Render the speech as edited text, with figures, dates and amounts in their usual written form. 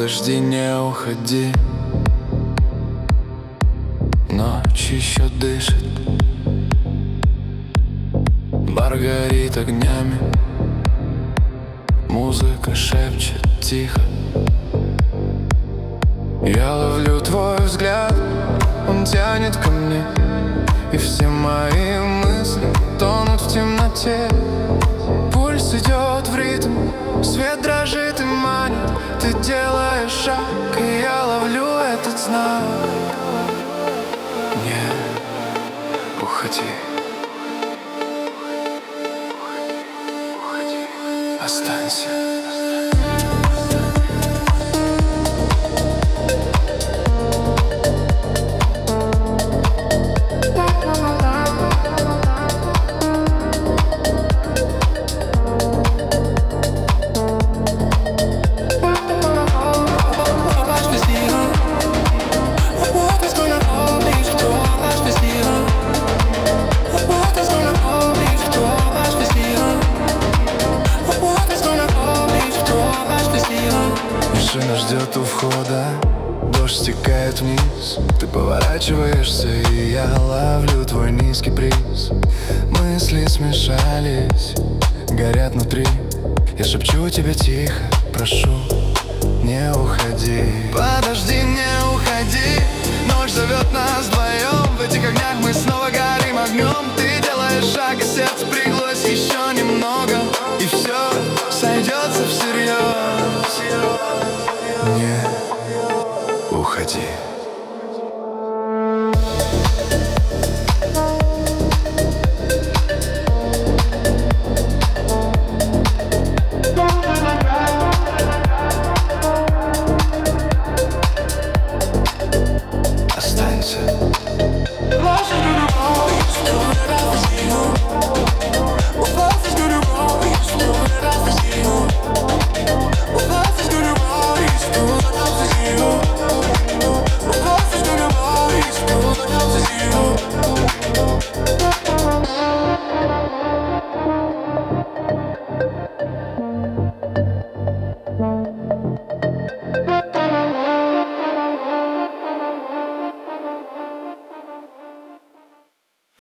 Подожди, не уходи. Ночь еще дышит, бар горит огнями, музыка шепчет тихо. Я ловлю твой взгляд, он тянет ко мне, и все мои мысли тонут в темноте. Пульс идет в ритм, свет дрожит и манит. Ты делаешь шаг, и я ловлю этот знак. Не уходи, останься. Машина ждет у входа, дождь стекает вниз. Ты поворачиваешься, и я ловлю твой низкий приз. Мысли смешались, горят внутри. Я шепчу тебе тихо, прошу, не уходи. Подожди, не уходи. Ночь зовет нас вдвоем. В этих огнях мы снова горим огнем. Ты делаешь шаг, и сердце приглось еще немного, и все сойдется всерьез. Не уходи.